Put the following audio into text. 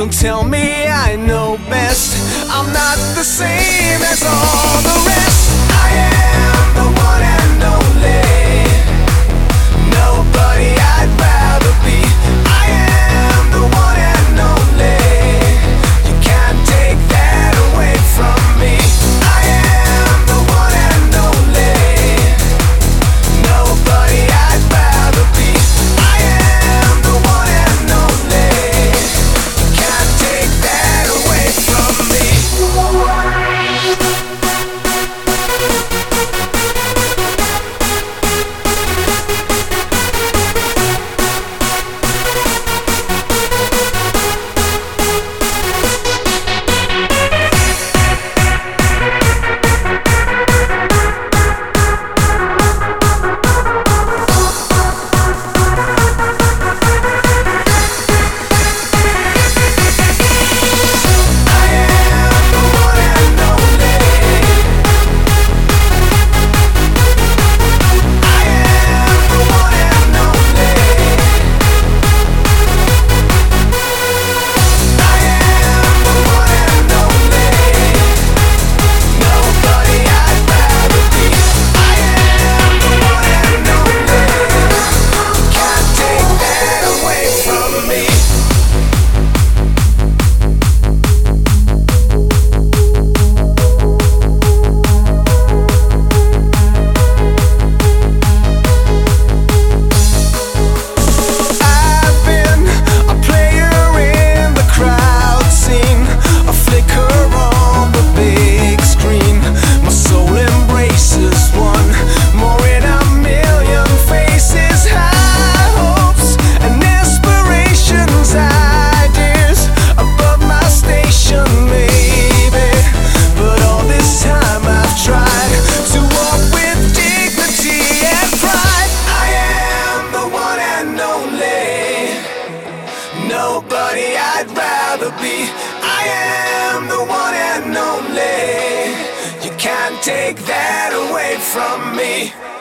Don't tell me I know best. I'm not the same as all the rest. I am the one and only. Nobody I'd rather be. I am the one and only. You can't take that away from me. I am the one and only. Nobody I'd rather be. I am the one and only. You can't take that away from me. Nobody I'd rather be. I am the one and only. You can't take that away from me.